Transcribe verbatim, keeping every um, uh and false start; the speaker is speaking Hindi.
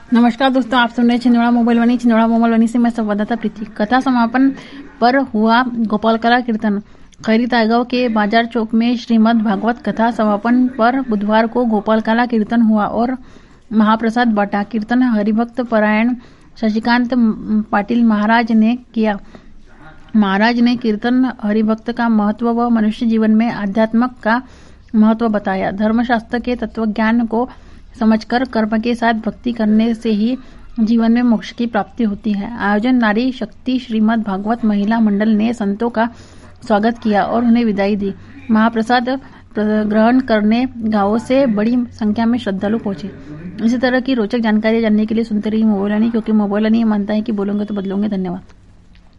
नमस्कार दोस्तों, आप सुन रहे छिंदवाड़ा मोबाइल वाणी। छिंदवाड़ा मोबाइल वाणी से मैं संवाददाता प्रीति। कथा समापन पर हुआ गोपाल कला कीर्तन। खैरी तायगांव के बाजार चौक में श्रीमद् भागवत कथा समापन पर बुधवार को गोपाल कला कीर्तन हुआ और महाप्रसाद बटा। कीर्तन हरिभक्त परायण शशिकांत पाटिल महाराज ने किया। महाराज ने कीर्तन हरिभक्त का महत्व व मनुष्य जीवन में आध्यात्म का महत्व बताया। धर्मशास्त्र के तत्वज्ञान को समझकर कर्म के साथ भक्ति करने से ही जीवन में मोक्ष की प्राप्ति होती है। आयोजन नारी शक्ति श्रीमद् भागवत महिला मंडल ने संतों का स्वागत किया और उन्हें विदाई दी। महाप्रसाद ग्रहण करने गांवों से बड़ी संख्या में श्रद्धालु पहुंचे। इसी तरह की रोचक जानकारी जानने के लिए सुनते रहिए मोबाइल वाणी, क्योंकि मोबाइल वाणी मानता है कि बोलोगे तो बदलोगे। धन्यवाद।